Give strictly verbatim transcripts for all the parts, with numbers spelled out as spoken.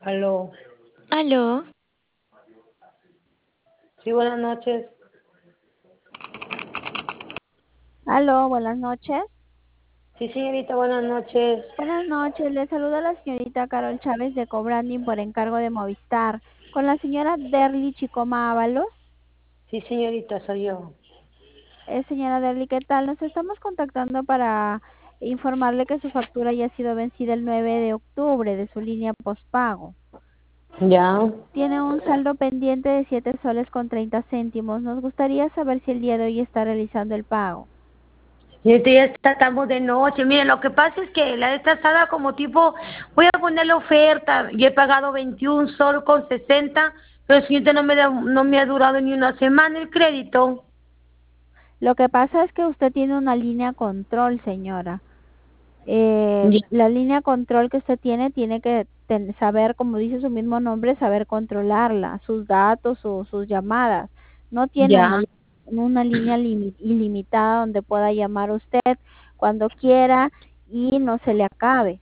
Aló. Aló. Sí, buenas noches. Aló, buenas noches. Sí, señorita, buenas noches. Buenas noches, le saluda la señorita Carol Chávez de Cobranding por encargo de Movistar. Con la señora Derly Chicoma Ábalos. Sí, señorita, soy yo. Eh, señora Derly, ¿qué tal? Nos estamos contactando para informarle que su factura ya ha sido vencida el nueve de octubre de su línea postpago. Ya. Tiene un saldo pendiente de siete soles con treinta céntimos. Nos gustaría saber si el día de hoy está realizando el pago. Señorita, ya estamos de noche. Mire, lo que pasa es que la vez pasada como tipo, voy a ponerle oferta y he pagado veintiún sol con sesenta, pero señorita no me, da, no me ha durado ni una semana el crédito. Lo que pasa es que usted tiene una línea control, señora. Eh, Ya. la línea control que usted tiene, tiene que ten- saber, como dice su mismo nombre, saber controlarla, sus datos o sus llamadas. No tiene una, Ya. una línea limi- ilimitada donde pueda llamar usted cuando quiera y no se le acabe.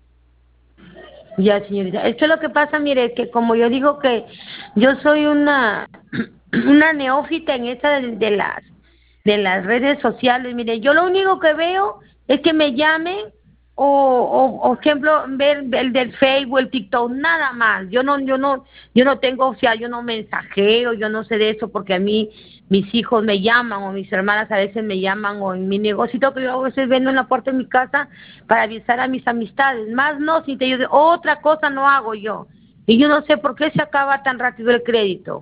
Ya, señorita. Es que lo que pasa, mire, que como yo digo que yo soy una, una neófita en esta de, de las de las redes sociales, mire, yo lo único que veo es que me llamen o, o, o ejemplo, ver el del Facebook, el TikTok, nada más. Yo no, yo no, yo no tengo, o sea, yo no mensajeo, yo no sé de eso porque a mí mis hijos me llaman o mis hermanas a veces me llaman o en mi negocito que yo a veces vendo en la puerta de mi casa para avisar a mis amistades. Más no, si te ayude, otra cosa no hago yo. Y yo no sé por qué se acaba tan rápido el crédito.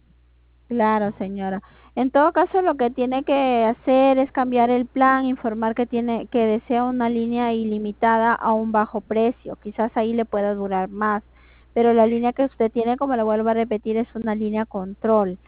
Claro, señora. En todo caso, lo que tiene que hacer es cambiar el plan, informar que tiene que desea una línea ilimitada a un bajo precio. Quizás ahí le pueda durar más, pero la línea que usted tiene, como le vuelvo a repetir, es una línea control.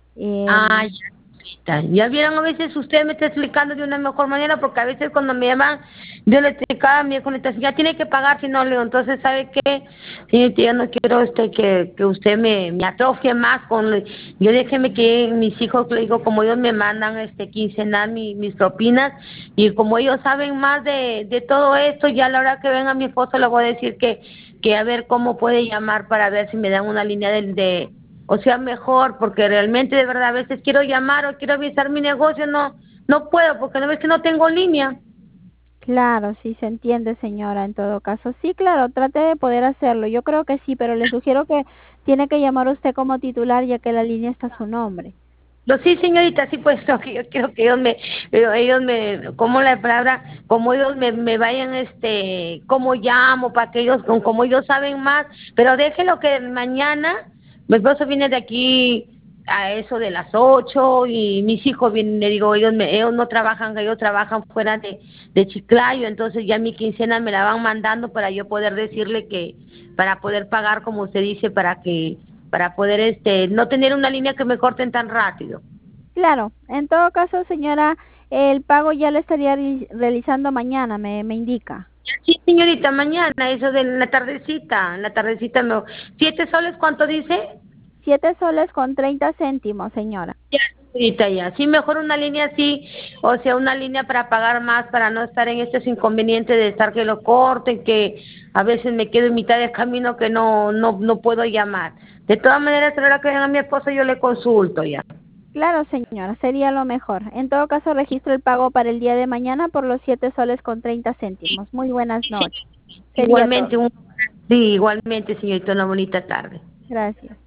Ay, Eh, ya, ya vieron, a veces usted me está explicando de una mejor manera, porque a veces cuando me llaman, yo le explicaba a mi hijo, ya tiene que pagar, si no, le digo, entonces, ¿sabe qué? Señorita, yo no quiero este que, que usted me, me atrofie más con, yo déjeme que mis hijos, le digo, como ellos me mandan este quincenal mi, mis propinas, y como ellos saben más de, de todo esto, ya a la hora que venga mi esposo le voy a decir que, que a ver cómo puede llamar para ver si me dan una línea de, de o sea, mejor, porque realmente de verdad a veces quiero llamar o quiero avisar mi negocio, no no puedo, porque no ves que no tengo línea. claro, sí se entiende, señora, en todo caso. Sí, claro, trate de poder hacerlo. Yo creo que sí, pero le sugiero que tiene que llamar usted como titular, ya que la línea está a su nombre. Lo sí, señorita, sí, pues no, que yo quiero que ellos me, ellos ellos me, como la palabra, como ellos me, me vayan, este, como llamo, para que ellos, con- como ellos saben más, pero déjelo que mañana, mi esposo viene de aquí a eso de las ocho y mis hijos vienen, le digo, ellos, me, ellos no trabajan, ellos trabajan fuera de, de Chiclayo, entonces ya mi quincena me la van mandando para yo poder decirle que, para poder pagar, como usted dice, para que para poder este no tener una línea que me corten tan rápido. Claro, en todo caso, señora, el pago ya lo estaría re- realizando mañana, me, me indica. Sí, señorita, mañana, eso de la tardecita, en la tardecita me... ¿Siete soles cuánto dice? Siete soles con treinta céntimos, señora. Ya, señorita, ya. Sí, mejor una línea así, o sea, una línea para pagar más, para no estar en estos inconvenientes de estar que lo corten, que a veces me quedo en mitad del camino que no no no puedo llamar. De todas maneras, a la hora que venga mi esposo, yo le consulto ya. Claro, señora, sería lo mejor. En todo caso, registro el pago para el día de mañana por los siete soles con treinta céntimos. Muy buenas Sí, noches. Sería todo. igualmente, un... sí, igualmente, señorita, una bonita tarde. Gracias.